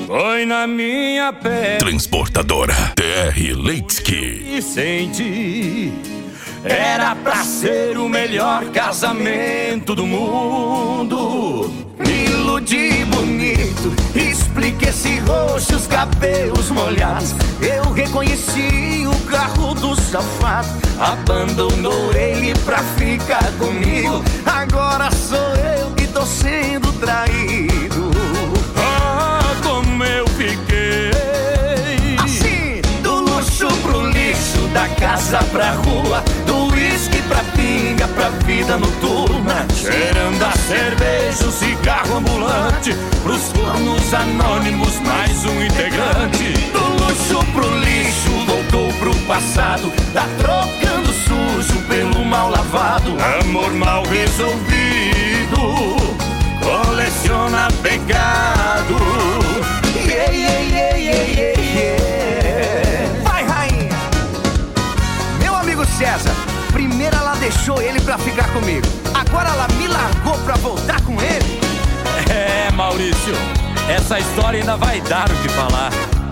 Foi na minha pele. Transportadora TR Leitsky. E senti, era pra ser o melhor casamento do mundo. Me iludi bonito, expliquei esse rosto, os cabelos molhados. Eu reconheci o carro do safado. Abandonou ele pra ficar comigo. Agora sou eu que tô sendo traído. Ah, como eu fiquei assim, do luxo pro lixo, da casa pra rua, do uísque pra pinga, pra vida noturna. Cheirando a cerveja, o cigarro ambulante, pros fornos anônimos, mais um integrante. Do luxo pro lixo, voltou pro passado, tá trocando sujo pelo mal lavado. Amor mal resolvido, coleciona pecado. Yeah, yeah, yeah, yeah, yeah, yeah. Vai, rainha! Meu amigo César, primeiro ela deixou ele pra ficar comigo, agora ela me largou pra voltar com ele. É, Maurício, essa história ainda vai dar o que falar.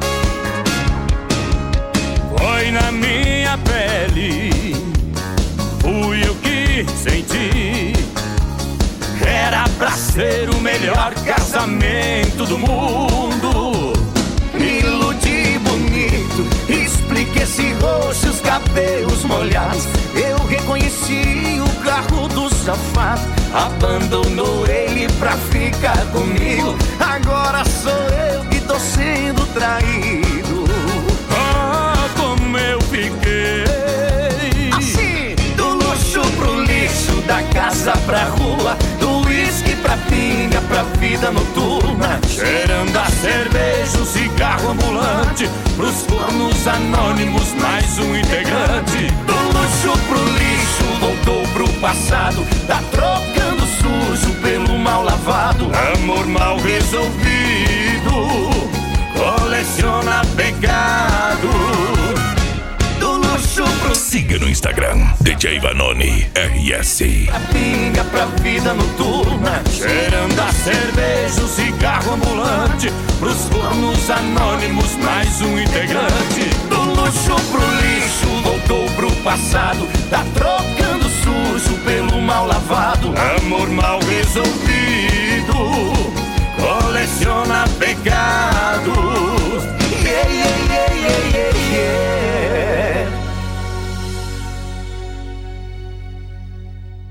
Foi na minha pele, fui eu que senti. Era pra ser o melhor casamento do mundo. Me iludi bonito, expliquei esse rosto, os cabelos molhados. Eu reconheci o carro do safado. Abandonou ele pra ficar comigo. Agora sou eu que tô sendo traído. Ah, como eu fiquei assim, do luxo pro lixo, da casa pra rua, do uísque pra pinga, pra vida noturna. Cheirando a cerveja, o cigarro ambulante, pros fornos anônimos, mais um integrante. Do luxo pro lixo, voltou pro passado, tá trocando sujo pelo mal lavado. Amor mal resolvido, coleciona pecado. Do luxo pro... Siga no Instagram, DJ Vanoni RS. A pinga pra vida noturna, cheirando a cerveja, o cigarro ambulante, pros fornos anônimos, mais um integrante. Do luxo pro lixo, voltou pro passado, tá trocando sujo pelo mal lavado. Amor mal resolvido, coleciona pecado.